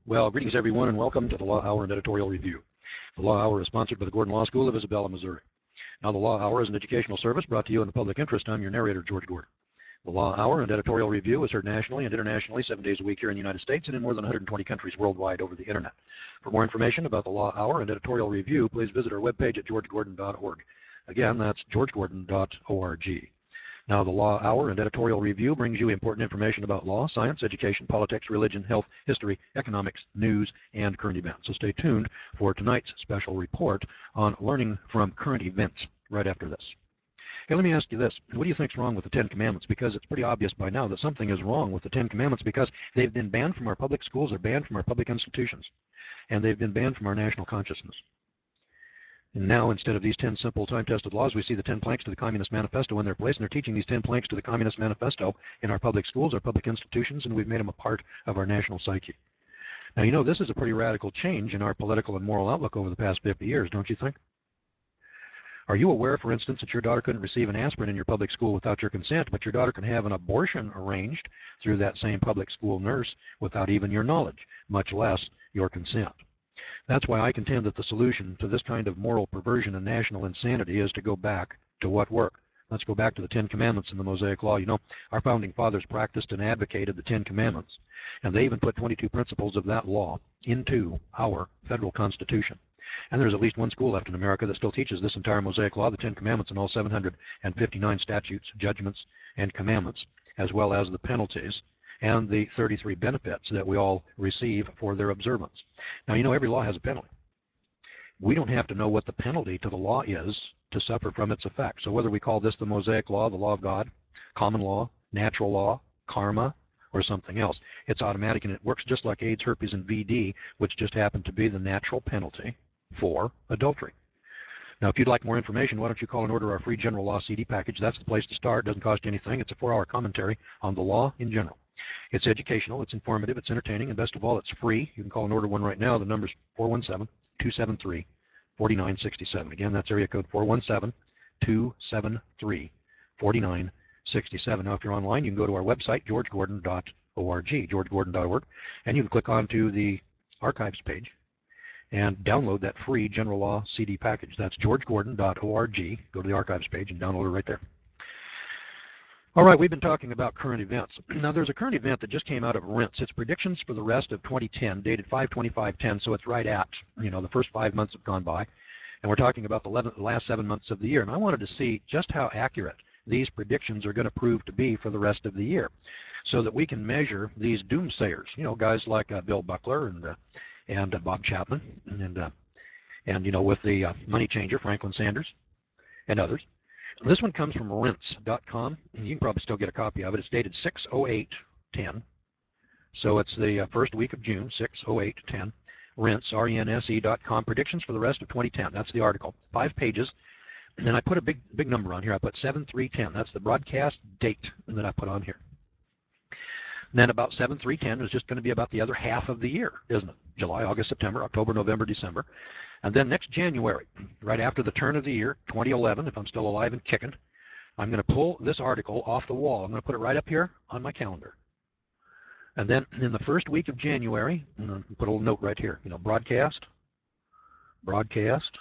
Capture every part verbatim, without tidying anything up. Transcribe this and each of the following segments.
Well, greetings everyone and welcome to the Law Hour and Editorial Review. The Law Hour is sponsored by the Gordon Law School of Isabella, Missouri. Now, the Law Hour is an educational service brought to you in the public interest. I'm your narrator, George Gordon. The Law Hour and Editorial Review is heard nationally and internationally seven days a week here in the United States and in more than one hundred twenty countries worldwide over the Internet. For more information about the Law Hour and Editorial Review, please visit our webpage at george gordon dot org. Again, that's george gordon dot org. Now, the Law Hour and Editorial Review brings you important information about law, science, education, politics, religion, health, history, economics, news, and current events. So stay tuned for tonight's special report on learning from current events right after this. Hey, let me ask you this. What do you think's wrong with the Ten Commandments? Because it's pretty obvious by now that something is wrong with the Ten Commandments because they've been banned from our public schools, they're banned from our public institutions, and they've been banned from our national consciousness. And now, instead of these ten simple time-tested laws, we see the ten planks to the Communist Manifesto in their place, and they're teaching these ten planks to the Communist Manifesto in our public schools, our public institutions, and we've made them a part of our national psyche. Now, you know, this is a pretty radical change in our political and moral outlook over the past fifty years, don't you think? Are you aware, for instance, that your daughter couldn't receive an aspirin in your public school without your consent, but your daughter can have an abortion arranged through that same public school nurse without even your knowledge, much less your consent? That's why I contend that the solution to this kind of moral perversion and national insanity is to go back to what worked. Let's go back to the Ten Commandments and the Mosaic Law. You know, our founding fathers practiced and advocated the Ten Commandments, and they even put twenty-two principles of that law into our federal Constitution. And there's at least one school left in America that still teaches this entire Mosaic Law, the Ten Commandments, and all seven hundred fifty-nine statutes, judgments, and commandments, as well as the penalties and the thirty-three benefits that we all receive for their observance. Now, you know, every law has a penalty. We don't have to know what the penalty to the law is to suffer from its effect. So whether we call this the Mosaic Law, the law of God, common law, natural law, karma, or something else, it's automatic, and it works just like AIDS, herpes, and V D, which just happen to be the natural penalty for adultery. Now, if you'd like more information, why don't you call and order our free General Law C D package? That's the place to start. It doesn't cost you anything. It's a four-hour commentary on the law in general. It's educational, it's informative, it's entertaining, and best of all, it's free. You can call and order one right now. The number's four one seven, two seven three, four nine six seven. Again, that's area code four one seven, two seven three, four nine six seven. Now, if you're online, you can go to our website, george gordon dot org, george gordon dot org, and you can click onto the archives page and download that free General Law C D package. That's george gordon dot org. Go to the archives page and download it right there. All right, we've been talking about current events. Now, there's a current event that just came out of R I N S. It's predictions for the rest of twenty ten, dated five twenty-five ten, so it's right at, you know, the first five months have gone by. And we're talking about the last seven months of the year. And I wanted to see just how accurate these predictions are going to prove to be for the rest of the year so that we can measure these doomsayers, you know, guys like uh, Bill Buckler and, uh, and uh, Bob Chapman, and, uh, and, you know, with the uh, money changer, Franklin Sanders, and others. This one comes from R I N S dot com. You can probably still get a copy of it. It's dated six oh eight ten. So it's the uh, first week of June, six oh eight ten. R I N S, R E N S E dot com. Predictions for the rest of twenty ten. That's the article. Five pages. And then I put a big big number on here. I put seven three ten. That's the broadcast date that I put on here. And then about seven three ten is just going to be about the other half of the year, isn't it? July, August, September, October, November, December. And then next January, right after the turn of the year, twenty eleven, if I'm still alive and kicking, I'm going to pull this article off the wall. I'm going to put it right up here on my calendar. And then in the first week of January, I'm going to put a little note right here, you know, broadcast, broadcast,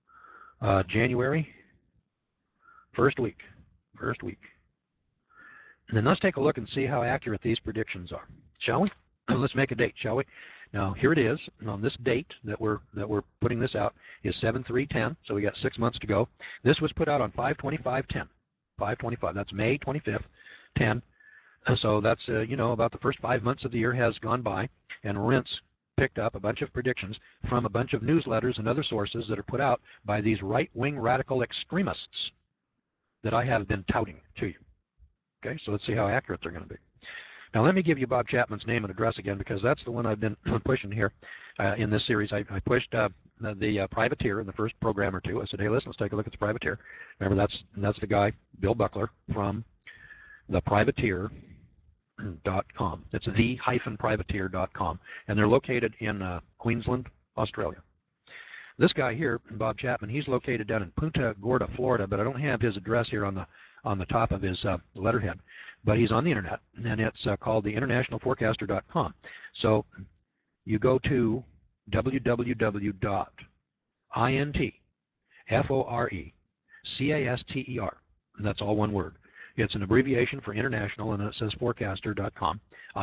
uh, January, first week, first week. And then let's take a look and see how accurate these predictions are, shall we? Let's make a date, shall we? Now, here it is. On this date that we're that we're putting this out is seven three ten, so we got six months to go. This was put out on five twenty-five ten. five twenty-five, that's May twenty-fifth, ten. So that's, uh, you know, about the first five months of the year has gone by, and R I N S picked up a bunch of predictions from a bunch of newsletters and other sources that are put out by these right-wing radical extremists that I have been touting to you. Okay, so let's see how accurate they're going to be. Now, let me give you Bob Chapman's name and address again, because that's the one I've been pushing here uh, in this series. I, I pushed uh, the, the uh, privateer in the first program or two. I said, hey, listen, let's take a look at the privateer. Remember, that's, that's the guy, Bill Buckler, from the privateer dot com. It's the privateer dot com, and they're located in uh, Queensland, Australia. This guy here, Bob Chapman, he's located down in Punta Gorda, Florida, but I don't have his address here on the on the top of his uh, letterhead. But he's on the internet, and it's uh, called the international forecaster dot com. So you go to w w w dot intforcaster, that's all one word. It's an abbreviation for international, and then it says forecaster dot com,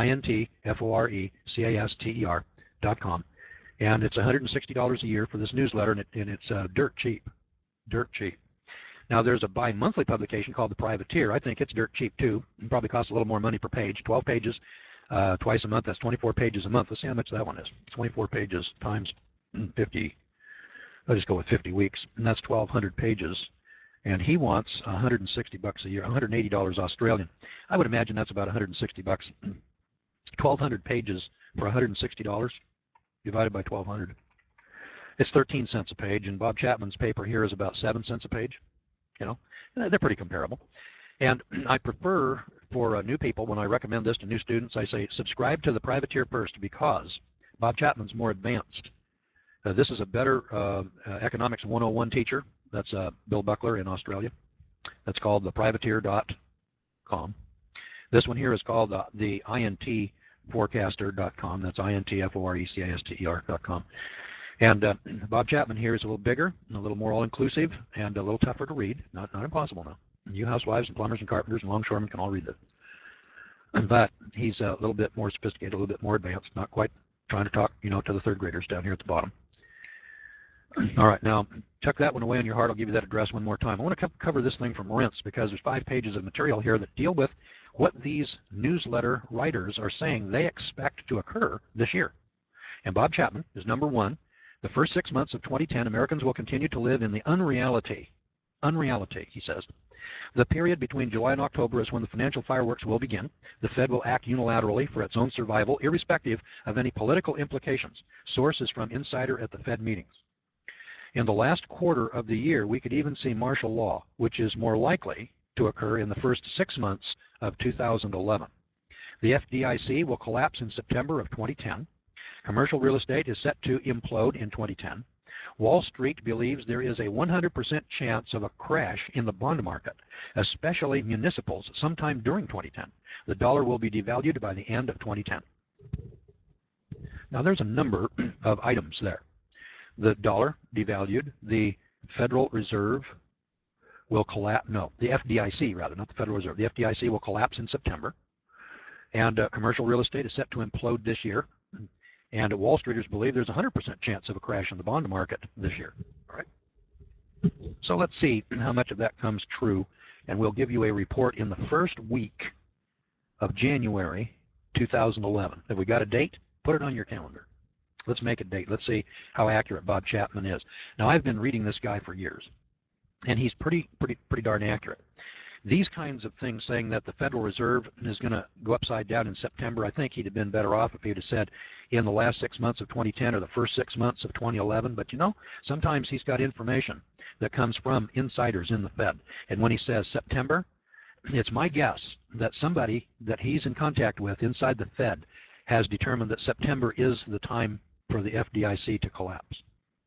intforcaster dot com. And it's one hundred sixty dollars a year for this newsletter, and, it, and it's uh, dirt cheap, dirt cheap. Now, there's a bi-monthly publication called The Privateer. I think it's dirt cheap, too. It probably costs a little more money per page, twelve pages uh, twice a month. That's twenty-four pages a month. Let's see how much that one is. twenty-four pages times fifty. I'll just go with fifty weeks, and that's twelve hundred pages. And he wants one hundred sixty bucks a year, one hundred eighty dollars Australian. I would imagine that's about one hundred sixty bucks. twelve hundred pages for one hundred sixty dollars divided by twelve hundred. It's thirteen cents a page, and Bob Chapman's paper here is about seven cents a page. You know, they're pretty comparable. And I prefer for uh, new people, when I recommend this to new students, I say subscribe to The Privateer first, because Bob Chapman's more advanced. Uh, this is a better uh, uh, Economics one oh one teacher. That's uh, Bill Buckler in Australia. That's called the privateer dot com. This one here is called uh, the intforcaster dot com. That's intforcaster dot com. And uh, Bob Chapman here is a little bigger, a little more all-inclusive, and a little tougher to read. Not, not impossible, no. You housewives and plumbers and carpenters and longshoremen can all read this. But he's a little bit more sophisticated, a little bit more advanced, not quite trying to talk, you know, to the third graders down here at the bottom. All right, now tuck that one away in your heart. I'll give you that address one more time. I want to co cover this thing from Rense, because there's five pages of material here that deal with what these newsletter writers are saying they expect to occur this year. And Bob Chapman is number one. The first six months of twenty ten, Americans will continue to live in the unreality. Unreality, he says. The period between July and October is when the financial fireworks will begin. The Fed will act unilaterally for its own survival, irrespective of any political implications. Source is from insider at the Fed meetings. In the last quarter of the year, we could even see martial law, which is more likely to occur in the first six months of two thousand eleven. The F D I C will collapse in September of twenty ten. Commercial real estate is set to implode in twenty ten. Wall Street believes there is a one hundred percent chance of a crash in the bond market, especially municipals, sometime during twenty ten. The dollar will be devalued by the end of twenty ten. Now, there's a number of items there. The dollar devalued, the Federal Reserve will collapse, no, the F D I C rather, not the Federal Reserve. The F D I C will collapse in September, and uh, commercial real estate is set to implode this year. And Wall Streeters believe there's a one hundred percent chance of a crash in the bond market this year. All right. So let's see how much of that comes true, and we'll give you a report in the first week of January two thousand eleven. Have we got a date? Put it on your calendar. Let's make a date. Let's see how accurate Bob Chapman is. Now, I've been reading this guy for years, and he's pretty, pretty, pretty darn accurate. These kinds of things, saying that the Federal Reserve is going to go upside down in September, I think he'd have been better off if he'd have said in the last six months of twenty ten or the first six months of twenty eleven. But, you know, sometimes he's got information that comes from insiders in the Fed. And when he says September, it's my guess that somebody that he's in contact with inside the Fed has determined that September is the time for the F D I C to collapse.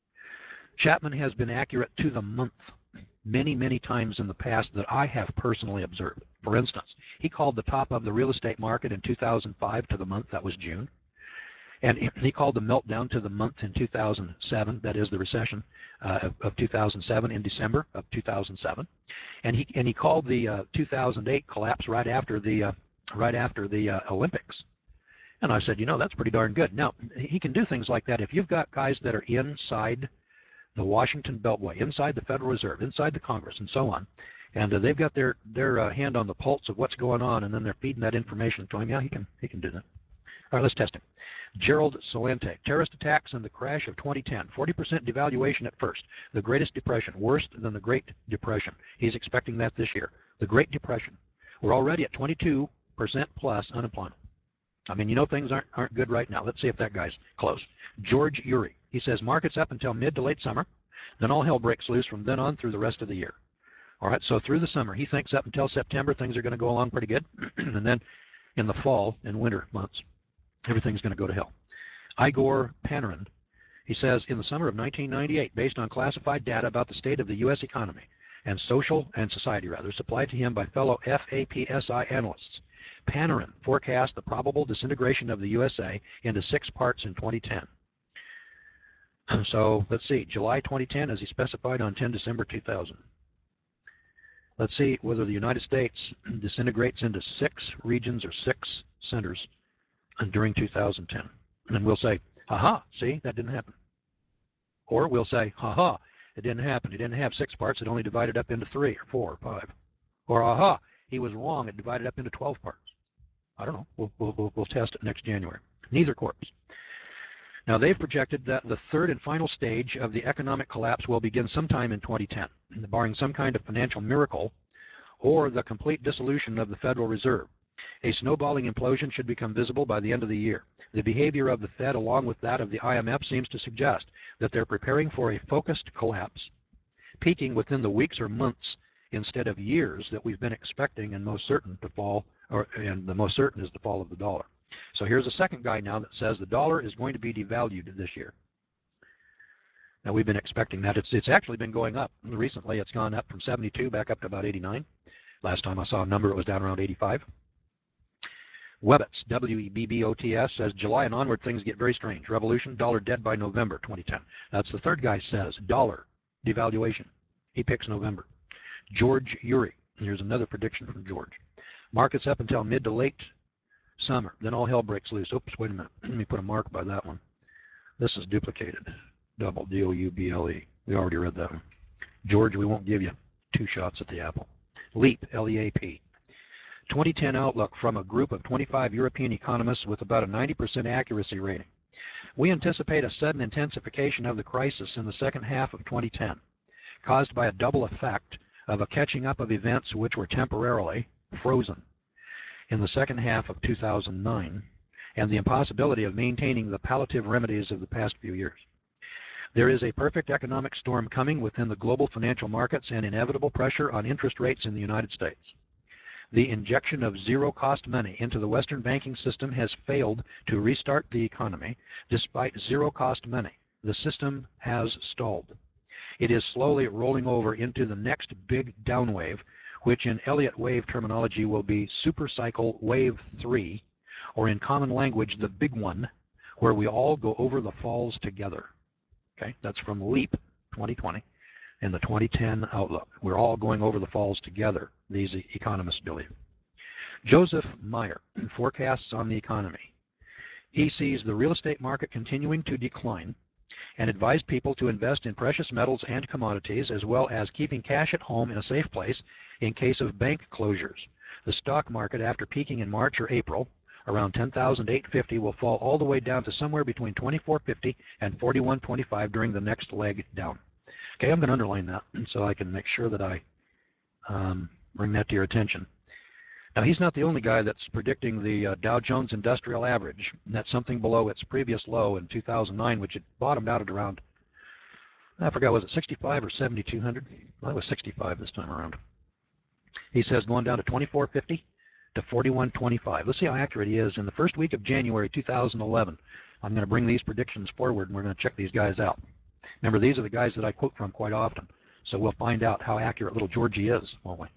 Chapman has been accurate to the month many, many times in the past that I have personally observed. For instance, he called the top of the real estate market in two thousand five to the month, that was June. And he called the meltdown to the month in two thousand seven, that is the recession uh, of, of two thousand seven, in December of two thousand seven. And he, and he called the uh, two thousand eight collapse right after the, uh, right after the uh, Olympics. And I said, you know, that's pretty darn good. Now, he can do things like that. If you've got guys that are inside the Washington Beltway, inside the Federal Reserve, inside the Congress, and so on, and uh, they've got their, their uh, hand on the pulse of what's going on, and then they're feeding that information to him, yeah, he can, he can do that. All right, let's test him. Gerald Celente, terrorist attacks and the crash of twenty ten, forty percent devaluation at first, the Greatest Depression, worse than the Great Depression. He's expecting that this year. The Great Depression. We're already at twenty-two percent plus unemployment. I mean, you know, things aren't, aren't good right now. Let's see if that guy's close. George Urey. He says markets up until mid to late summer. Then all hell breaks loose from then on through the rest of the year. All right, so through the summer, he thinks up until September things are going to go along pretty good. And then in the fall and winter months, everything's going to go to hell. Igor Panarin. He says in the summer of nineteen ninety-eight, based on classified data about the state of the U S economy and social and society rather, supplied to him by fellow F A P S I analysts, Panarin forecast the probable disintegration of the U S A into six parts in twenty ten. So let's see, July twenty ten as he specified on ten December two thousand. Let's see whether the United States disintegrates into six regions or six centers during two thousand ten. And we'll say, ha-ha, see, that didn't happen. Or we'll say, ha-ha, it didn't happen. It didn't have six parts. It only divided up into three or four or five. Or, aha, he was wrong. It divided up into twelve parts. I don't know. We'll, we'll, we'll, we'll test it next January. Neither course. Now, they've projected that the third and final stage of the economic collapse will begin sometime in twenty ten, barring some kind of financial miracle or the complete dissolution of the Federal Reserve. A snowballing implosion should become visible by the end of the year. The behavior of the Fed, along with that of the I M F, seems to suggest that they're preparing for a focused collapse, peaking within the weeks or months instead of years that we've been expecting and most certain to fall, or, and the most certain is the fall of the dollar. So here's a second guy now that says the dollar is going to be devalued this year. Now, we've been expecting that. It's, it's actually been going up. Recently, it's gone up from seventy-two back up to about eighty-nine. Last time I saw a number, it was down around eighty-five. Webbotts, W E B B O T S, says July and onward things get very strange. Revolution, dollar dead by November twenty ten. That's the third guy says, dollar devaluation. He picks November. George Urey, here's another prediction from George. Markets up until mid to late summer, then all hell breaks loose. Oops, wait a minute. Let me put a mark by that one. This is duplicated. Double, D O U B L E. We already read that one. George, we won't give you two shots at the apple. LEAP, L E A P. twenty ten outlook from a group of twenty-five European economists with about a ninety percent accuracy rating. We anticipate a sudden intensification of the crisis in the second half of twenty ten, caused by a double effect of a catching up of events which were temporarily frozen in the second half of two thousand nine, and the impossibility of maintaining the palliative remedies of the past few years. There is a perfect economic storm coming within the global financial markets and inevitable pressure on interest rates in the United States. The injection of zero-cost money into the Western banking system has failed to restart the economy. Despite zero-cost money, the system has stalled. It is slowly rolling over into the next big downwave, which in Elliott wave terminology will be supercycle wave three, or in common language, the big one, where we all go over the falls together. Okay, that's from LEAP twenty twenty and the twenty ten outlook. We're all going over the falls together, these economists believe. Joseph Meyer forecasts on the economy. He sees the real estate market continuing to decline and advised people to invest in precious metals and commodities, as well as keeping cash at home in a safe place in case of bank closures. The stock market, after peaking in March or April, around ten thousand eight hundred fifty, will fall all the way down to somewhere between twenty-four fifty and forty-one twenty-five during the next leg down. Okay, I'm going to underline that so I can make sure that I um, bring that to your attention. Now, he's not the only guy that's predicting the uh, Dow Jones Industrial Average. And that's something below its previous low in two thousand nine, which had bottomed out at around, I forgot, was it sixty-five or seventy-two hundred? Well, it was sixty-five this time around. He says going down to twenty-four fifty to forty-one twenty-five. Let's see how accurate he is. In the first week of January two thousand eleven, I'm going to bring these predictions forward, and we're going to check these guys out. Remember, these are the guys that I quote from quite often, so we'll find out how accurate little Georgie is, won't we?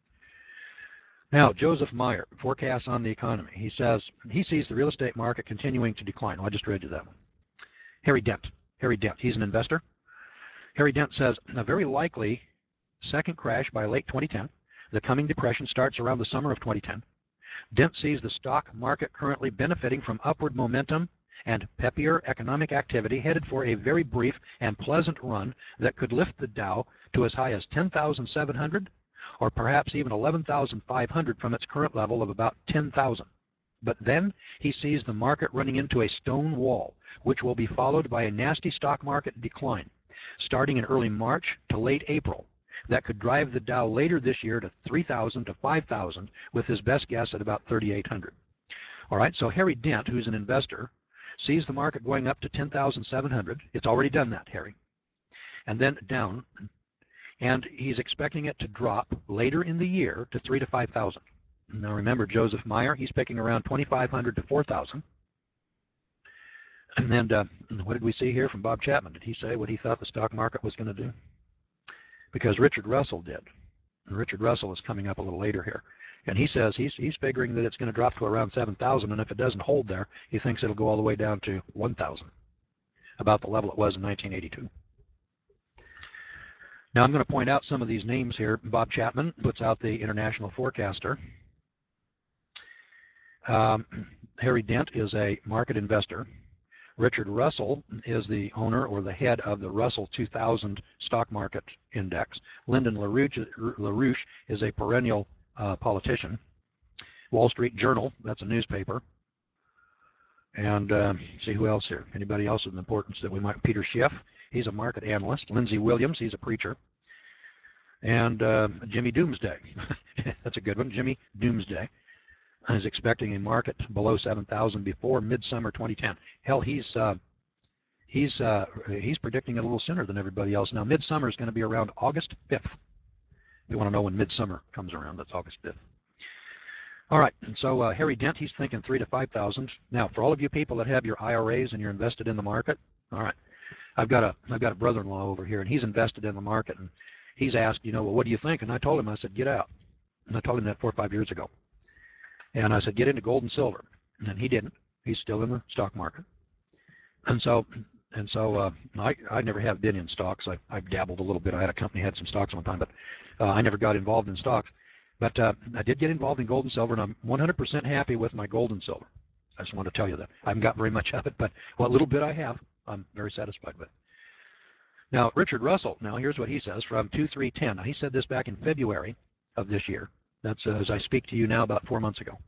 Now, Joseph Meyer forecasts on the economy. He says he sees the real estate market continuing to decline. Oh, I just read you that one. Harry Dent. Harry Dent. He's an investor. Harry Dent says a very likely second crash by late twenty ten. The coming depression starts around the summer of twenty ten. Dent sees the stock market currently benefiting from upward momentum and peppier economic activity, headed for a very brief and pleasant run that could lift the Dow to as high as ten thousand seven hundred or perhaps even eleven thousand five hundred from its current level of about ten thousand. But then he sees the market running into a stone wall, which will be followed by a nasty stock market decline, starting in early March to late April. That could drive the Dow later this year to three thousand to five thousand, with his best guess at about thirty-eight hundred. All right, so Harry Dent, who's an investor, sees the market going up to ten thousand seven hundred. It's already done that, Harry. And then down. And he's expecting it to drop later in the year to three to five thousand. Now remember, Joseph Meyer, he's picking around twenty-five hundred to four thousand. And then uh, what did we see here from Bob Chapman? Did he say what he thought the stock market was going to do? Because Richard Russell did. And Richard Russell is coming up a little later here. And he says he's, he's figuring that it's going to drop to around seven thousand, and if it doesn't hold there, he thinks it'll go all the way down to one thousand, about the level it was in nineteen eighty-two. Now I'm going to point out some of these names here. Bob Chapman puts out the International Forecaster. Um, Harry Dent is a market investor. Richard Russell is the owner or the head of the Russell two thousand stock market index. Lyndon LaRouche, LaRouche is a perennial uh, politician. Wall Street Journal, that's a newspaper. And uh, see who else here. Anybody else of importance that we might? Peter Schiff, he's a market analyst. Lindsey Williams, he's a preacher. And uh, Jimmy Doomsday, that's a good one. Jimmy Doomsday is expecting a market below seven thousand before midsummer twenty ten. Hell, he's uh, he's uh, he's predicting it a little sooner than everybody else. Now, midsummer is going to be around August fifth. You want to know when midsummer comes around? That's August fifth. All right, and so uh, Harry Dent, he's thinking three to five thousand. Now, for all of you people that have your I R As and you're invested in the market, all right, I've got a I've got a brother-in-law over here, and he's invested in the market, and he's asked, you know, well, what do you think? And I told him, I said, get out. And I told him that four or five years ago. And I said, get into gold and silver. And he didn't. He's still in the stock market. And so, and so uh, I I never have been in stocks. I I dabbled a little bit. I had a company had some stocks one time, but uh, I never got involved in stocks. But uh, I did get involved in gold and silver, and I'm one hundred percent happy with my gold and silver. I just want to tell you that. I haven't got very much of it, but what little bit I have, I'm very satisfied with. Now, Richard Russell, now here's what he says from two three ten. Now, he said this back in February of this year. That's uh, as I speak to you now, about four months ago.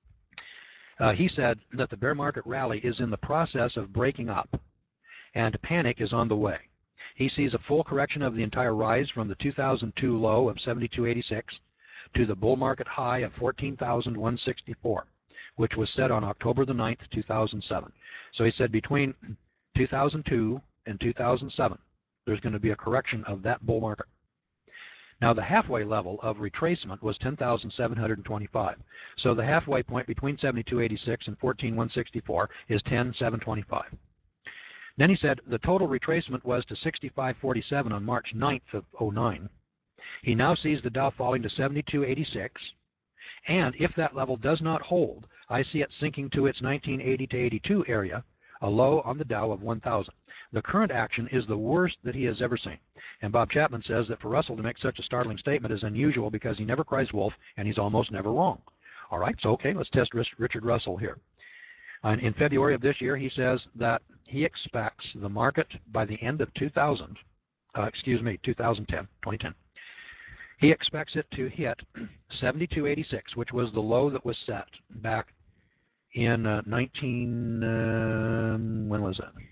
Uh, he said that the bear market rally is in the process of breaking up, and panic is on the way. He sees a full correction of the entire rise from the two thousand two low of seventy-two eighty-six to the bull market high of fourteen thousand one hundred sixty-four, which was set on October the ninth, two thousand seven. So he said between two thousand two and two thousand seven, there's going to be a correction of that bull market. Now, the halfway level of retracement was ten thousand seven hundred twenty-five. So the halfway point between seventy-two eighty-six and fourteen thousand one hundred sixty-four is ten thousand seven hundred twenty-five. Then he said the total retracement was to sixty-five forty-seven on March ninth of oh nine. He now sees the Dow falling to seventy-two eighty-six, and if that level does not hold, I see it sinking to its nineteen eighty to eighty-two area, a low on the Dow of one thousand. The current action is the worst that he has ever seen. And Bob Chapman says that for Russell to make such a startling statement is unusual because he never cries wolf and he's almost never wrong. All right, so okay, let's test Richard Russell here. And in February of this year, he says that he expects the market by the end of two thousand, uh, excuse me, two thousand ten, twenty ten, he expects it to hit seventy-two eighty-six, which was the low that was set back in uh, nineteen, um, when was that?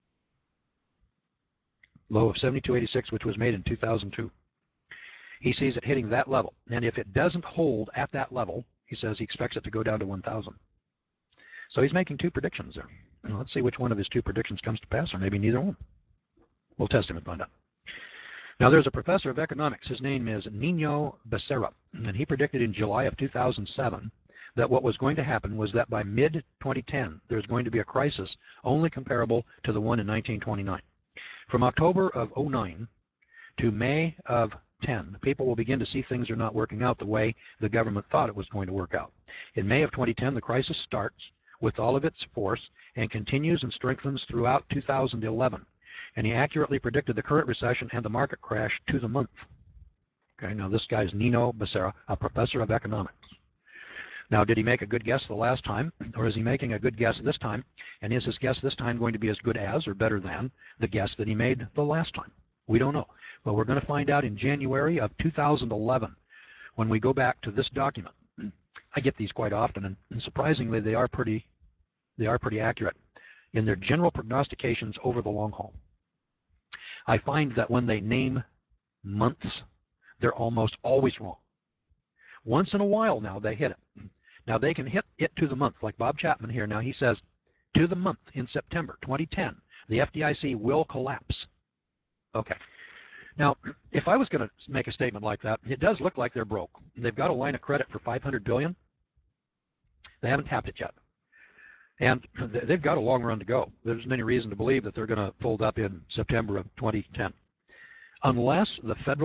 Low of seventy-two eighty-six, which was made in two thousand two. He sees it hitting that level, and if it doesn't hold at that level, he says he expects it to go down to one thousand. So he's making two predictions there. Now, let's see which one of his two predictions comes to pass, or maybe neither one. We'll test him and find out. Now, there's a professor of economics. His name is Nino Becerra, and he predicted in July of two thousand seven that what was going to happen was that by mid twenty ten, there's going to be a crisis only comparable to the one in nineteen twenty-nine. From October of oh nine to May of ten, people will begin to see things are not working out the way the government thought it was going to work out. In May of twenty ten, the crisis starts with all of its force and continues and strengthens throughout two thousand eleven. And he accurately predicted the current recession and the market crash to the month. Okay, now this guy is Nino Becerra, a professor of economics. Now, did he make a good guess the last time, or is he making a good guess this time? And is his guess this time going to be as good as or better than the guess that he made the last time? We don't know. But we're going to find out in January of two thousand eleven when we go back to this document. I get these quite often, and, and surprisingly, they are pretty, they are pretty accurate in their general prognostications over the long haul. I find that when they name months, they're almost always wrong. Once in a while now, they hit it. Now, they can hit it to the month, like Bob Chapman here. Now, he says, to the month in September twenty ten, the F D I C will collapse. Okay. Now, if I was going to make a statement like that, it does look like they're broke. They've got a line of credit for five hundred billion dollars. They haven't tapped it yet. And they've got a long run to go. There isn't any reason to believe that they're going to fold up in September of twenty ten. Unless the Federal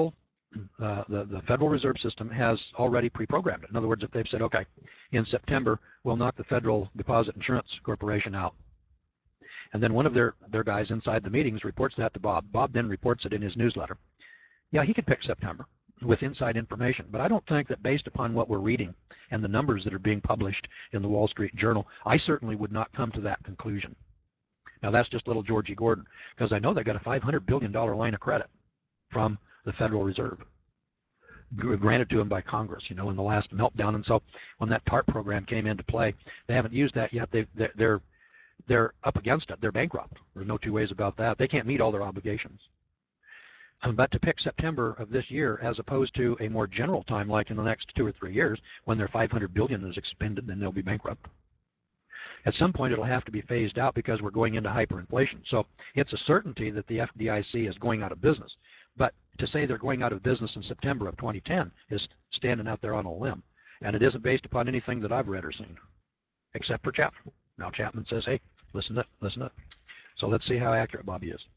uh, the, the Federal Reserve System has already pre-programmed it. In other words, if they've said, okay, in September, we'll knock the Federal Deposit Insurance Corporation out. And then one of their, their guys inside the meetings reports that to Bob. Bob then reports it in his newsletter. Yeah, he could pick September with inside information, but I don't think that based upon what we're reading and the numbers that are being published in the Wall Street Journal, I certainly would not come to that conclusion. Now, that's just little Georgie Gordon, because I know they got a five hundred billion dollar line of credit from the Federal Reserve, granted to them by Congress, you know, in the last meltdown. And so when that TARP program came into play, they haven't used that yet. They, they're, they're up against it. They're bankrupt. There's no two ways about that. They can't meet all their obligations. Um, but to pick September of this year as opposed to a more general time like in the next two or three years when their five hundred billion dollars is expended, then they'll be bankrupt. At some point, it'll have to be phased out because we're going into hyperinflation. So it's a certainty that the F D I C is going out of business. But to say they're going out of business in September of twenty ten is standing out there on a limb. And it isn't based upon anything that I've read or seen, except for Chapman. Now Chapman says, hey, listen up, listen up. So let's see how accurate Bobby is.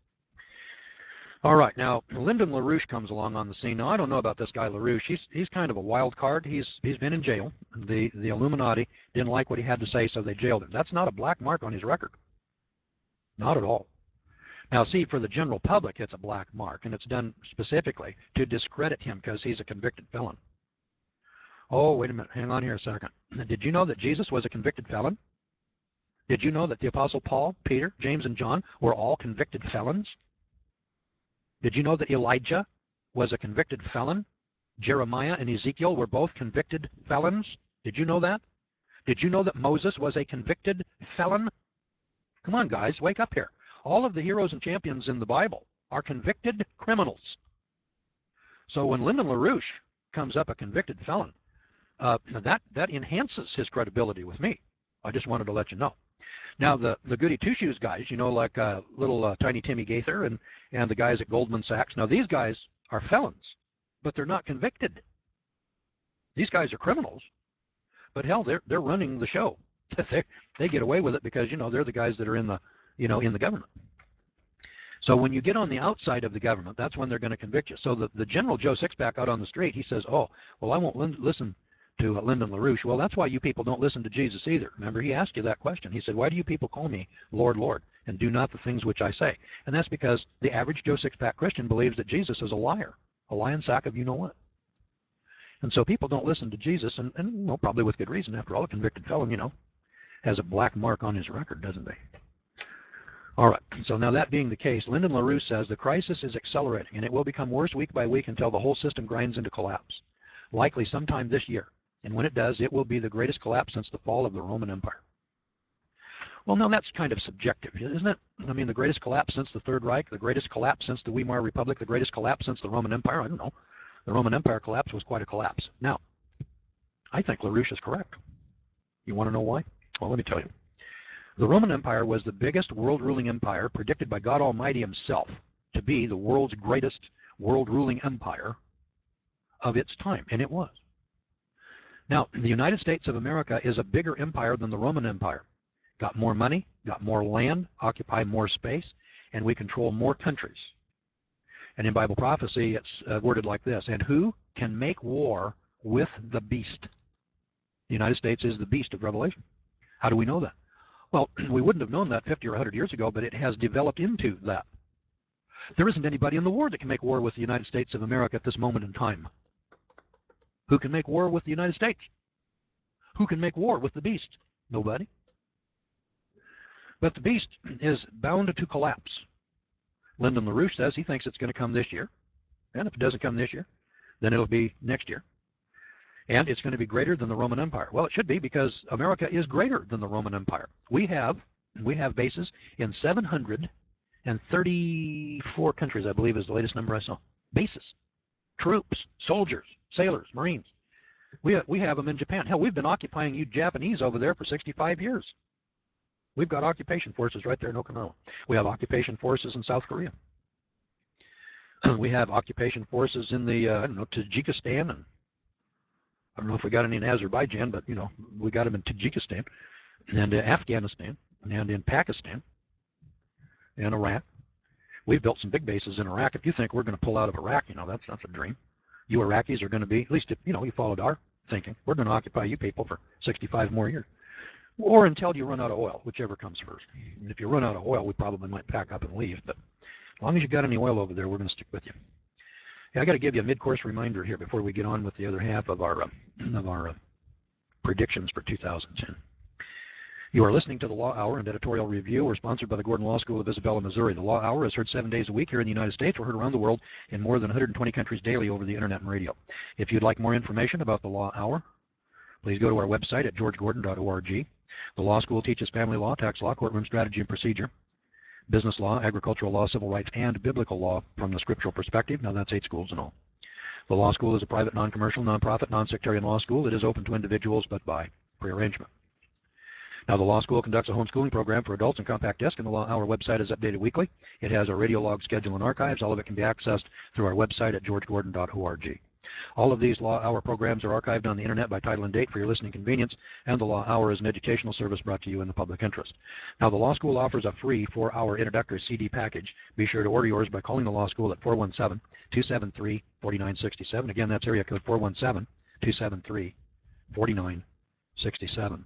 All right, now Lyndon LaRouche comes along on the scene. Now I don't know about this guy LaRouche. He's he's kind of a wild card. He's he's been in jail. The the Illuminati didn't like what he had to say, so they jailed him. That's not a black mark on his record. Not at all. Now see, for the general public, it's a black mark, and it's done specifically to discredit him because he's a convicted felon. Oh, wait a minute. Hang on here a second. Did you know that Jesus was a convicted felon? Did you know that the Apostle Paul, Peter, James, and John were all convicted felons? Did you know that Elijah was a convicted felon? Jeremiah and Ezekiel were both convicted felons? Did you know that? Did you know that Moses was a convicted felon? Come on, guys, wake up here. All of the heroes and champions in the Bible are convicted criminals. So when Lyndon LaRouche comes up a convicted felon, uh, that, that enhances his credibility with me. I just wanted to let you know. Now, the, the goody two-shoes guys, you know, like uh, little uh, tiny Timmy Gaither and, and the guys at Goldman Sachs, now these guys are felons, but they're not convicted. These guys are criminals, but hell, they're, they're running the show. they, they get away with it because, you know, they're the guys that are in the, you know, in the government. So when you get on the outside of the government, that's when they're going to convict you. So the, the general Joe Sixpack out on the street, he says, oh, well, I won't listen to uh, Lyndon LaRouche. Well, that's why you people don't listen to Jesus either. Remember, he asked you that question. He said, why do you people call me Lord, Lord, and do not the things which I say? And that's because the average Joe Sixpack Christian believes that Jesus is a liar, a lion sack of you-know-what. And so people don't listen to Jesus, and, and well, probably with good reason. After all, a convicted felon, you know, has a black mark on his record, doesn't he? All right, so now that being the case, Lyndon LaRouche says the crisis is accelerating, and it will become worse week by week until the whole system grinds into collapse, likely sometime this year. And when it does, it will be the greatest collapse since the fall of the Roman Empire. Well, no, that's kind of subjective, isn't it? I mean, the greatest collapse since the Third Reich, the greatest collapse since the Weimar Republic, the greatest collapse since the Roman Empire. I don't know. The Roman Empire collapse was quite a collapse. Now, I think LaRouche is correct. You want to know why? Well, let me tell you. The Roman Empire was the biggest world-ruling empire predicted by God Almighty himself to be the world's greatest world-ruling empire of its time, and it was. Now, the United States of America is a bigger empire than the Roman Empire. Got more money, got more land, occupy more space, and we control more countries. And in Bible prophecy, it's uh, worded like this, and who can make war with the beast? The United States is the beast of Revelation. How do we know that? Well, we wouldn't have known that fifty or one hundred years ago, but it has developed into that. There isn't anybody in the world that can make war with the United States of America at this moment in time. Who can make war with the United States? Who can make war with the beast? Nobody. But the beast is bound to collapse. Lyndon LaRouche says he thinks it's going to come this year. And if it doesn't come this year, then it'll be next year. And it's going to be greater than the Roman Empire. Well, it should be, because America is greater than the Roman Empire. We have, we have bases in seven hundred thirty-four countries, I believe is the latest number I saw. Bases. Troops, soldiers, sailors, Marines. We, we have them in Japan. Hell, we've been occupying you Japanese over there for sixty-five years. We've got occupation forces right there in Okinawa. We have occupation forces in South Korea. We have occupation forces in the, uh, I don't know, Tajikistan, and I don't know if we got any in Azerbaijan, but, you know, we got them in Tajikistan, and uh, Afghanistan, and in Pakistan, and Iraq. We've built some big bases in Iraq. If you think we're going to pull out of Iraq, you know, that's, that's a dream. you Iraqis are going to be, at least if you know you followed our thinking, we're going to occupy you people for sixty-five more years. Or until you run out of oil, whichever comes first. And if you run out of oil, we probably might pack up and leave. But as long as you got any oil over there, we're going to stick with you. Yeah, I got to give you a mid-course reminder here before we get on with the other half of our uh, of our uh, predictions for two thousand ten. You are listening to the Law Hour and Editorial Review. We're sponsored by the Gordon Law School of Isabella, Missouri. The Law Hour is heard seven days a week here in the United States. We're heard around the world in more than one hundred twenty countries daily over the internet and radio. If you'd like more information about the Law Hour, please go to our website at george gordon dot org. The law school teaches family law, tax law, courtroom strategy and procedure, business law, agricultural law, civil rights, and biblical law from the scriptural perspective. Now that's eight schools in all. The law school is a private, non-commercial, non-profit, non-sectarian law school. It is open to individuals, but by prearrangement. Now, the law school conducts a homeschooling program for adults and compact disc, and the Law Hour website is updated weekly. It has a radio log schedule and archives. All of it can be accessed through our website at george gordon dot org. All of these Law Hour programs are archived on the internet by title and date for your listening convenience, and the Law Hour is an educational service brought to you in the public interest. Now, the law school offers a free four-hour introductory C D package. Be sure to order yours by calling the law school at four one seven, two seven three, four nine six seven. Again, that's area code four one seven, two seven three, four nine six seven.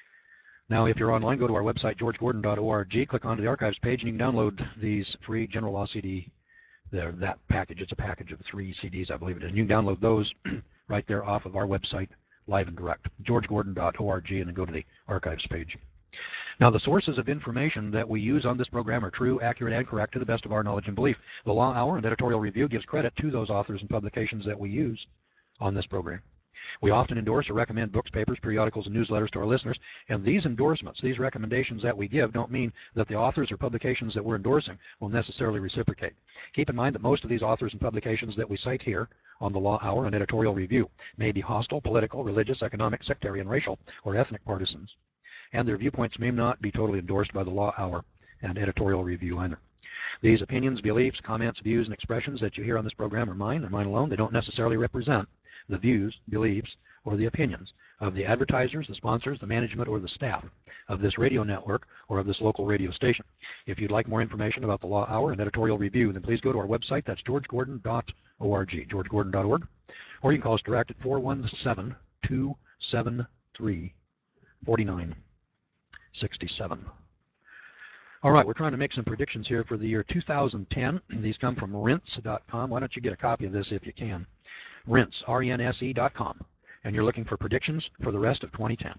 Now, if you're online, go to our website, george gordon dot org, click onto the archives page, and you can download these free general law C D. There, that package. It's a package of three C Ds, I believe it is. And you can download those right there off of our website, live and direct, george gordon dot org, and then go to the archives page. Now, the sources of information that we use on this program are true, accurate, and correct to the best of our knowledge and belief. The Law Hour and Editorial Review gives credit to those authors and publications that we use on this program. We often endorse or recommend books, papers, periodicals, and newsletters to our listeners, and these endorsements, these recommendations that we give don't mean that the authors or publications that we're endorsing will necessarily reciprocate. Keep in mind that most of these authors and publications that we cite here on the Law Hour and Editorial Review may be hostile, political, religious, economic, sectarian, racial, or ethnic partisans, and their viewpoints may not be totally endorsed by the Law Hour and Editorial Review either. These opinions, beliefs, comments, views, and expressions that you hear on this program are mine and mine alone. They don't necessarily represent the views, beliefs, or the opinions of the advertisers, the sponsors, the management, or the staff of this radio network or of this local radio station. If you'd like more information about the Law Hour and Editorial Review, then please go to our website. That's george gordon dot org, george gordon dot org, or you can call us direct at four one seven, two seven three, four nine six seven. All right, we're trying to make some predictions here for the year two thousand ten. These come from rinse dot com. Why don't you get a copy of this if you can? rinse, R E N S E dot com. And you're looking for predictions for the rest of twenty ten.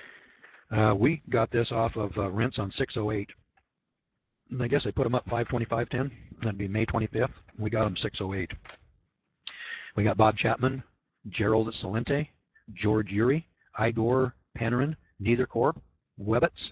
Uh, we got this off of uh, Rinse on six oh eight. I guess they put them up five twenty-five ten. That'd be May twenty-fifth. We got them six oh eight. We got Bob Chapman, Gerald Salente, George Urey, Igor Panarin, Neither Corp, Webbits,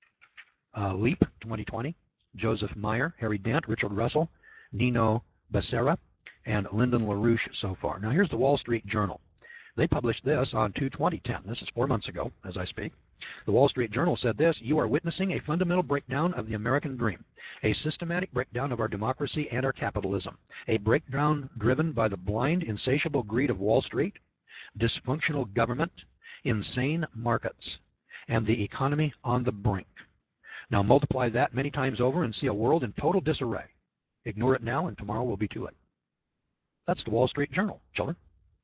uh, Leap twenty twenty, Joseph Meyer, Harry Dent, Richard Russell, Nino Becerra, and Lyndon LaRouche so far. Now here's the Wall Street Journal. They published this on two twenty ten. This is four months ago as I speak. The Wall Street Journal said this: "You are witnessing a fundamental breakdown of the American dream, a systematic breakdown of our democracy and our capitalism, a breakdown driven by the blind, insatiable greed of Wall Street, dysfunctional government, insane markets, and the economy on the brink. Now multiply that many times over and see a world in total disarray. Ignore it now and tomorrow will be too late." That's the Wall Street Journal, children.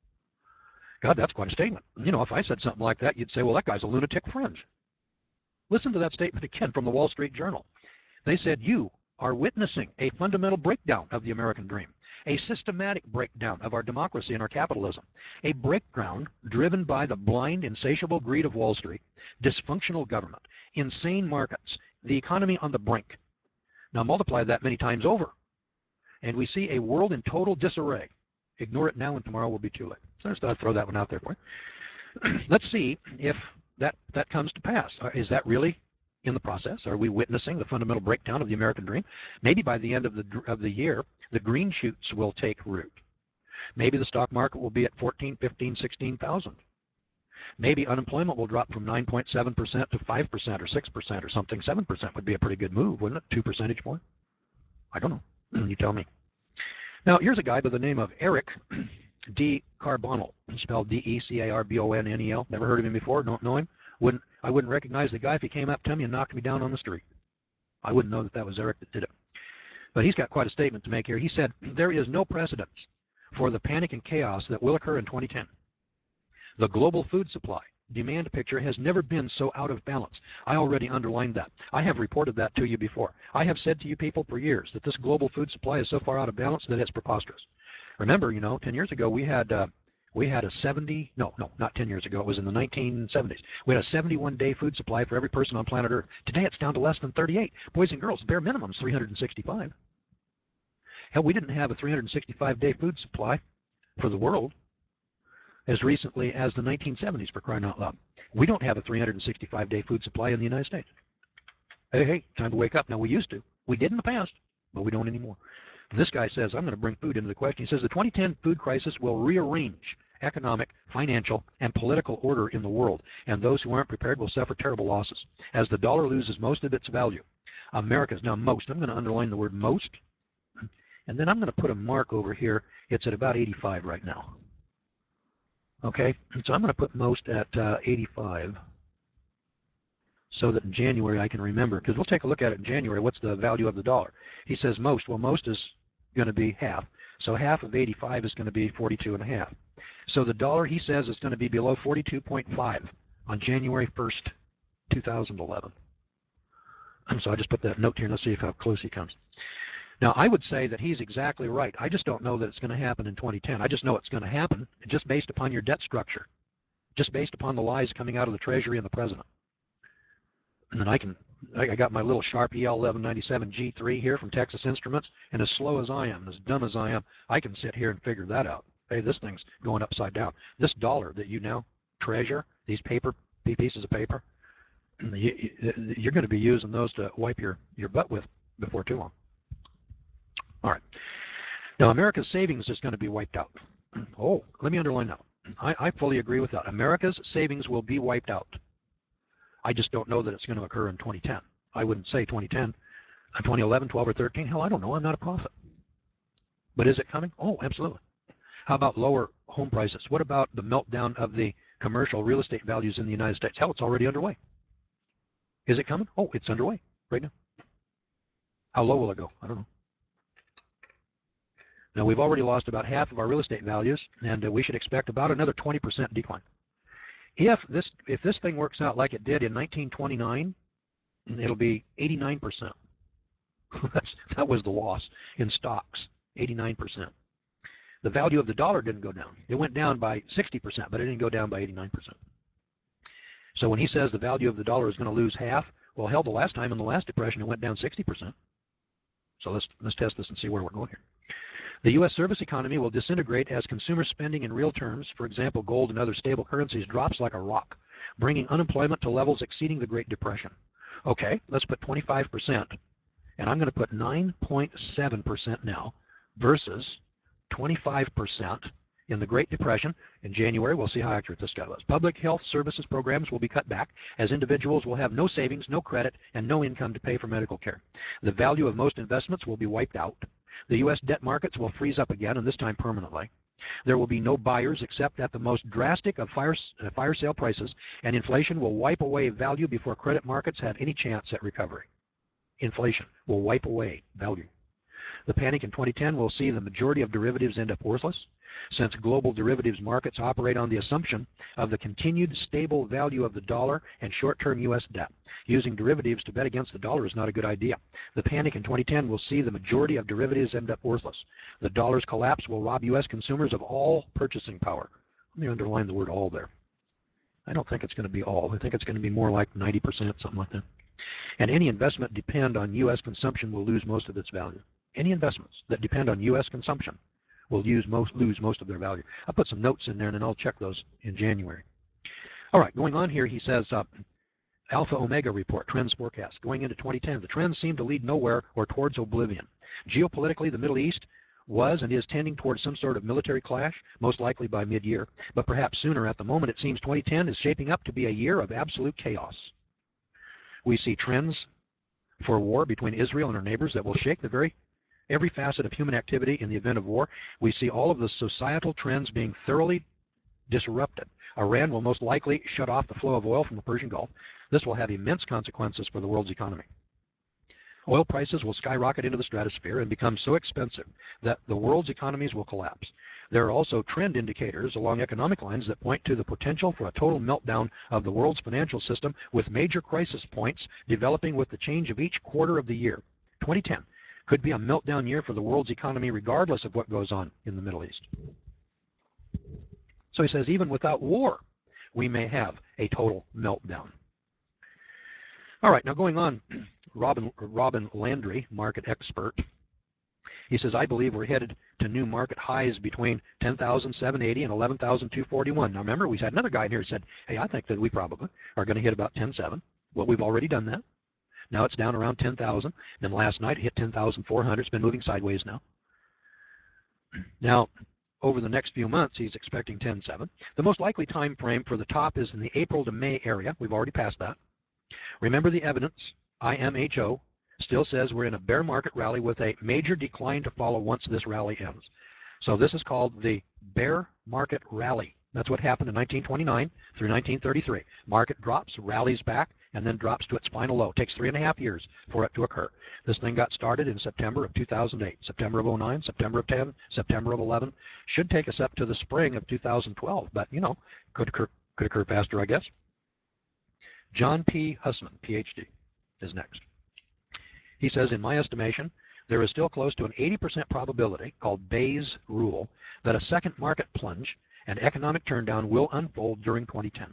God, that's quite a statement. You know, if I said something like that, you'd say, well, that guy's a lunatic fringe. Listen to that statement again from the Wall Street Journal. They said, "You are witnessing a fundamental breakdown of the American dream, a systematic breakdown of our democracy and our capitalism, a breakdown driven by the blind, insatiable greed of Wall Street, dysfunctional government, insane markets, the economy on the brink. Now multiply that many times over, and we see a world in total disarray. Ignore it now and tomorrow will be too late." So I just thought I'd throw that one out there for you. Let's see if that, that comes to pass. Is that really in the process? Are we witnessing the fundamental breakdown of the American dream? Maybe by the end of the, of the year, the green shoots will take root. Maybe the stock market will be at fourteen, fifteen, sixteen thousand. Maybe unemployment will drop from nine point seven percent to five percent or six percent or something. seven percent would be a pretty good move, wouldn't it? Two percentage point? I don't know. You tell me. Now, here's a guy by the name of Eric D. Carbonell, spelled D E C A R B O N N E L. Never heard of him before, don't know him. Wouldn't, I wouldn't recognize the guy if he came up to me and knocked me down on the street. I wouldn't know that that was Eric that did it. But he's got quite a statement to make here. He said, "There is no precedence for the panic and chaos that will occur in twenty ten. The global food supply demand picture has never been so out of balance. I already underlined that. I have reported that to you before. I have said to you people for years that this global food supply is so far out of balance that it's preposterous. Remember, you know, ten years ago we had uh, we had a seventy, no, no, not ten years ago, it was in the nineteen seventies. We had a seventy-one day food supply for every person on planet Earth. Today it's down to less than thirty-eight. Boys and girls, bare minimum is three hundred sixty-five. Hell, we didn't have a three hundred sixty-five day food supply for the world as recently as the nineteen seventies, for crying out loud. We don't have a three hundred sixty-five day food supply in the United States. Hey, hey, time to wake up. Now, we used to. We did in the past, but we don't anymore. This guy says, I'm going to bring food into the question. He says the twenty ten food crisis will rearrange economic, financial, and political order in the world, and those who aren't prepared will suffer terrible losses as the dollar loses most of its value. America's, now most, I'm going to underline the word most, and then I'm going to put a mark over here. It's at about eighty-five right now. Okay, and so I'm going to put most at uh, eighty-five so that in January I can remember, because we'll take a look at it in January. What's the value of the dollar? He says most. Well, most is going to be half. So half of eighty-five is going to be forty-two and a half. So the dollar, he says, is going to be below forty-two point five on January first, two thousand eleven. So I just put that note here and let's see how close he comes. Now, I would say that he's exactly right. I just don't know that it's going to happen in twenty ten. I just know it's going to happen just based upon your debt structure, just based upon the lies coming out of the Treasury and the President. And then I can, I got my little Sharp E L eleven ninety-seven G three here from Texas Instruments, and as slow as I am, and as dumb as I am, I can sit here and figure that out. Hey, this thing's going upside down. This dollar that you now treasure, these paper pieces of paper, you're going to be using those to wipe your, your butt with before too long. All right. Now, America's savings is going to be wiped out. Oh, let me underline that. I, I fully agree with that. America's savings will be wiped out. I just don't know that it's going to occur in twenty ten. I wouldn't say twenty ten. twenty eleven, twelve, or thirteen. Hell, I don't know. I'm not a prophet. But is it coming? Oh, absolutely. How about lower home prices? What about the meltdown of the commercial real estate values in the United States? Hell, it's already underway. Is it coming? Oh, it's underway right now. How low will it go? I don't know. Now, we've already lost about half of our real estate values, and uh, we should expect about another twenty percent decline. If this, if this thing works out like it did in nineteen twenty-nine, it'll be eighty-nine percent. That's, that was the loss in stocks, eighty-nine percent. The value of the dollar didn't go down. It went down by sixty percent, but it didn't go down by eighty-nine percent. So when he says the value of the dollar is going to lose half, well, hell, the last time in the last depression it went down sixty percent. So let's, let's test this and see where we're going here. The U S service economy will disintegrate as consumer spending in real terms, for example, gold and other stable currencies, drops like a rock, bringing unemployment to levels exceeding the Great Depression. Okay, let's put twenty-five percent, and I'm going to put nine point seven percent now versus twenty-five percent in the Great Depression. In January, we'll see how accurate this guy was. Public health services programs will be cut back as individuals will have no savings, no credit, and no income to pay for medical care. The value of most investments will be wiped out. The U S debt markets will freeze up again, and this time permanently. There will be no buyers except at the most drastic of fire, uh, fire sale prices, and inflation will wipe away value before credit markets have any chance at recovery. Inflation will wipe away value. The panic in twenty ten will see the majority of derivatives end up worthless, since global derivatives markets operate on the assumption of the continued stable value of the dollar and short-term U S debt. Using derivatives to bet against the dollar is not a good idea. The panic in twenty ten will see the majority of derivatives end up worthless. The dollar's collapse will rob U S consumers of all purchasing power. Let me underline the word all there. I don't think it's going to be all. I think it's going to be more like ninety percent, something like that. And any investment depend on U S consumption will lose most of its value. Any investments that depend on U S consumption will use most, lose most of their value. I'll put some notes in there, and then I'll check those in January. All right, going on here, he says, uh, Alpha Omega report, trends forecast. Going into twenty ten, the trends seem to lead nowhere or towards oblivion. Geopolitically, the Middle East was and is tending towards some sort of military clash, most likely by mid-year, but perhaps sooner. At the moment, it seems twenty ten is shaping up to be a year of absolute chaos. We see trends for war between Israel and her neighbors that will shake the very every facet of human activity in the event of war. We see all of the societal trends being thoroughly disrupted. Iran will most likely shut off the flow of oil from the Persian Gulf. This will have immense consequences for the world's economy. Oil prices will skyrocket into the stratosphere and become so expensive that the world's economies will collapse. There are also trend indicators along economic lines that point to the potential for a total meltdown of the world's financial system, with major crisis points developing with the change of each quarter of the year. twenty ten could be a meltdown year for the world's economy regardless of what goes on in the Middle East. So he says even without war, we may have a total meltdown. All right, now going on, Robin, Robin Landry, market expert, he says, I believe we're headed to new market highs between ten thousand seven hundred eighty and eleven thousand two hundred forty-one. Now remember, we had another guy in here who said, hey, I think that we probably are going to hit about ten seven. Well, we've already done that. Now it's down around ten thousand. Then last night it hit ten thousand four hundred. It's been moving sideways now. Now, over the next few months, he's expecting ten seven. The most likely time frame for the top is in the April to May area. We've already passed that. Remember the evidence, I M H O, still says we're in a bear market rally with a major decline to follow once this rally ends. So this is called the bear market rally. That's what happened in nineteen twenty-nine through nineteen thirty-three. Market drops, rallies back, and then drops to its final low. It takes three and a half years for it to occur. This thing got started in September of two thousand eight, September of oh nine, September of ten, September of eleven. Should take us up to the spring of two thousand twelve, but, you know, could occur, could occur faster, I guess. John P. Hussman, P H D, is next. He says, in my estimation, there is still close to an eighty percent probability, called Bayes' rule, that a second market plunge and economic turndown will unfold during twenty ten.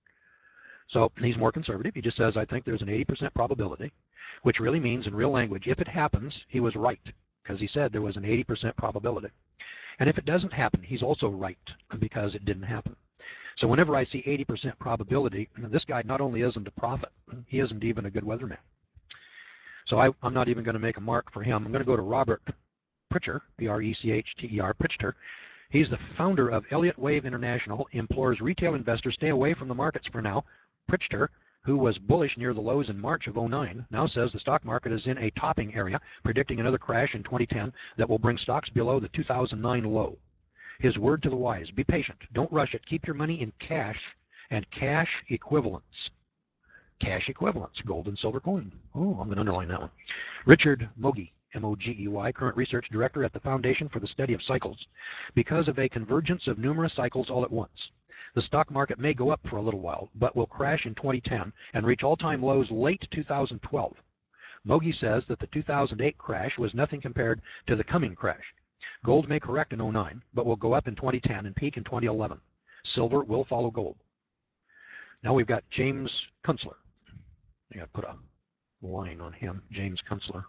So he's more conservative. He just says, I think there's an eighty percent probability, which really means in real language, if it happens, he was right, because he said there was an eighty percent probability. And if it doesn't happen, he's also right, because it didn't happen. So whenever I see eighty percent probability, this guy not only isn't a prophet, he isn't even a good weatherman. So I, I'm not even going to make a mark for him. I'm going to go to Robert Prichter, P R E C H T E R, Prichter. He's the founder of Elliott Wave International, implores retail investors stay away from the markets for now. Prichter, who was bullish near the lows in March of oh nine, now says the stock market is in a topping area, predicting another crash in twenty ten that will bring stocks below the two thousand nine low. His word to the wise, be patient, don't rush it, keep your money in cash and cash equivalents. Cash equivalents, gold and silver coin. Oh, I'm going to underline that one. Richard Mogey, M O G E Y, current research director at the Foundation for the Study of Cycles. Because of a convergence of numerous cycles all at once, the stock market may go up for a little while, but will crash in twenty ten and reach all-time lows late two thousand twelve. Mogey says that the two thousand eight crash was nothing compared to the coming crash. Gold may correct in oh nine, but will go up in twenty ten and peak in twenty eleven. Silver will follow gold. Now we've got James Kunstler. I got to put a line on him, James Kunstler.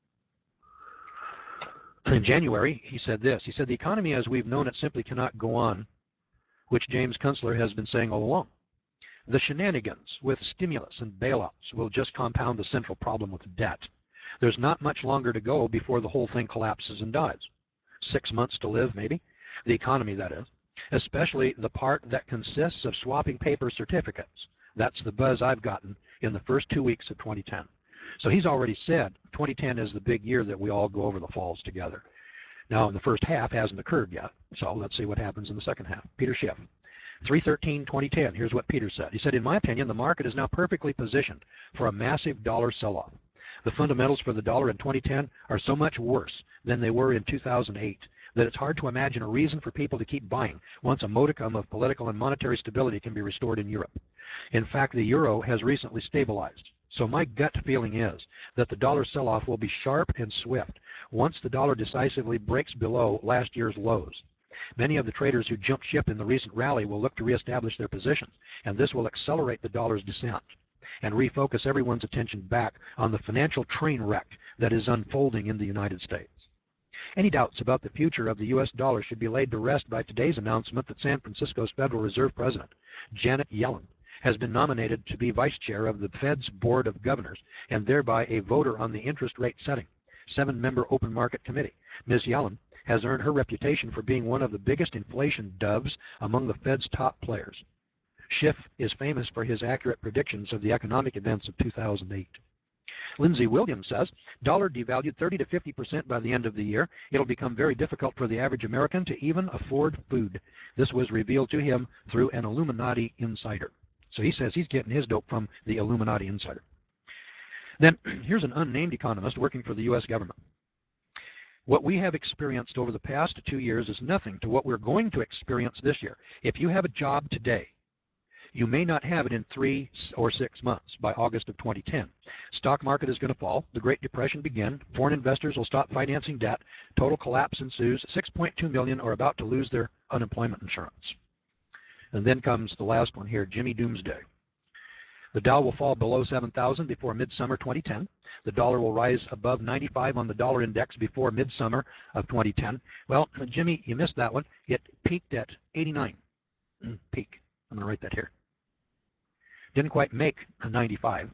In January, he said this. He said, the economy as we've known it simply cannot go on, which James Kunstler has been saying all along. The shenanigans with stimulus and bailouts will just compound the central problem with debt. There's not much longer to go before the whole thing collapses and dies. Six months to live, maybe. The economy, that is. Especially the part that consists of swapping paper certificates. That's the buzz I've gotten in the first two weeks of twenty ten. So he's already said twenty ten is the big year that we all go over the falls together. Now, the first half hasn't occurred yet, so let's see what happens in the second half. Peter Schiff, three thirteen twenty ten. Here's what Peter said. He said, in my opinion, the market is now perfectly positioned for a massive dollar sell-off. The fundamentals for the dollar in twenty ten are so much worse than they were in two thousand eight that it's hard to imagine a reason for people to keep buying once a modicum of political and monetary stability can be restored in Europe. In fact, the euro has recently stabilized. So my gut feeling is that the dollar sell-off will be sharp and swift once the dollar decisively breaks below last year's lows. Many of the traders who jumped ship in the recent rally will look to reestablish their positions, and this will accelerate the dollar's descent and refocus everyone's attention back on the financial train wreck that is unfolding in the United States. Any doubts about the future of the U S dollar should be laid to rest by today's announcement that San Francisco's Federal Reserve President, Janet Yellen, has been nominated to be vice chair of the Fed's Board of Governors and thereby a voter on the interest rate setting, seven-member open market committee. Miz Yellen has earned her reputation for being one of the biggest inflation doves among the Fed's top players. Schiff is famous for his accurate predictions of the economic events of two thousand eight. Lindsey Williams says, dollar devalued thirty to fifty percent by the end of the year. It'll become very difficult for the average American to even afford food. This was revealed to him through an Illuminati insider. So he says he's getting his dope from the Illuminati insider. Then here's an unnamed economist working for the U S government. What we have experienced over the past two years is nothing to what we're going to experience this year. If you have a job today, you may not have it in three or six months by August of twenty ten. Stock market is going to fall. The Great Depression begin. Foreign investors will stop financing debt. Total collapse ensues. six point two million are about to lose their unemployment insurance. And then comes the last one here, Jimmy Doomsday. The Dow will fall below seven thousand before midsummer twenty ten. The dollar will rise above ninety-five on the dollar index before midsummer of twenty ten. Well, Jimmy, you missed that one. It peaked at eighty-nine. Peak. I'm going to write that here. Didn't quite make a ninety-five,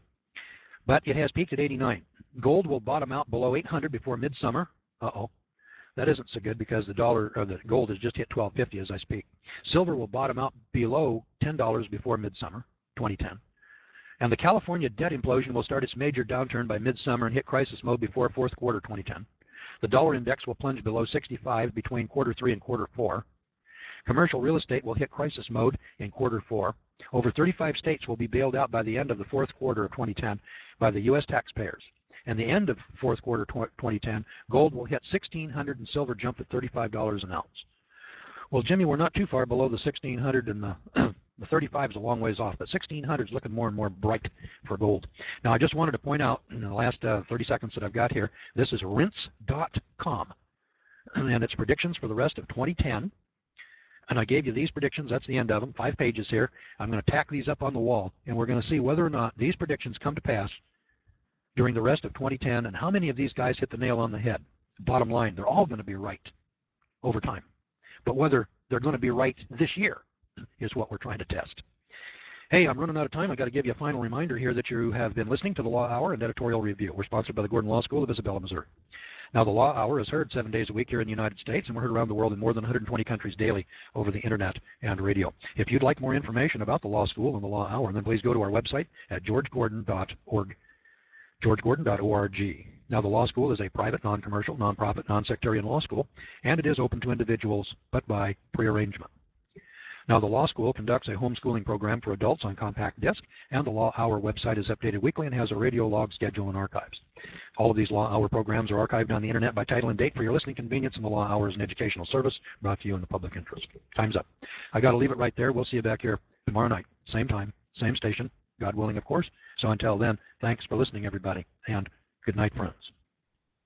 but it has peaked at eighty-nine. Gold will bottom out below eight hundred before midsummer. Uh-oh. That isn't so good because the dollar or the gold has just hit twelve fifty as I speak. Silver will bottom out below ten dollars before midsummer twenty ten. And the California debt implosion will start its major downturn by midsummer and hit crisis mode before fourth quarter twenty ten. The dollar index will plunge below sixty-five between quarter three and quarter four. Commercial real estate will hit crisis mode in quarter four. Over thirty-five states will be bailed out by the end of the fourth quarter of twenty ten by the U S taxpayers. And the end of fourth quarter twenty ten, gold will hit sixteen hundred and silver jump at thirty-five dollars an ounce. Well, Jimmy, we're not too far below the sixteen hundred, and the, the thirty-five is a long ways off, but sixteen hundred is looking more and more bright for gold. Now, I just wanted to point out in the last uh, thirty seconds that I've got here, this is rinse dot com, and it's predictions for the rest of twenty ten. And I gave you these predictions. That's the end of them, five pages here. I'm going to tack these up on the wall, and we're going to see whether or not these predictions come to pass during the rest of twenty ten, and how many of these guys hit the nail on the head. Bottom line, they're all going to be right over time. But whether they're going to be right this year is what we're trying to test. Hey, I'm running out of time. I've got to give you a final reminder here that you have been listening to the Law Hour and Editorial Review. We're sponsored by the Gordon Law School of Isabella, Missouri. Now, the Law Hour is heard seven days a week here in the United States, and we're heard around the world in more than one hundred twenty countries daily over the Internet and radio. If you'd like more information about the Law School and the Law Hour, then please go to our website at george gordon dot org. george gordon dot org. Now, the Law School is a private, non-commercial, non-profit, non-sectarian law school, and it is open to individuals, but by prearrangement. Now, the Law School conducts a homeschooling program for adults on compact disc, and the Law Hour website is updated weekly and has a radio log schedule and archives. All of these Law Hour programs are archived on the Internet by title and date for your listening convenience, and the Law Hour is an educational service brought to you in the public interest. Time's up. I got to leave it right there. We'll see you back here tomorrow night, same time, same station, God willing, of course. So until then, thanks for listening, everybody, and good night, friends.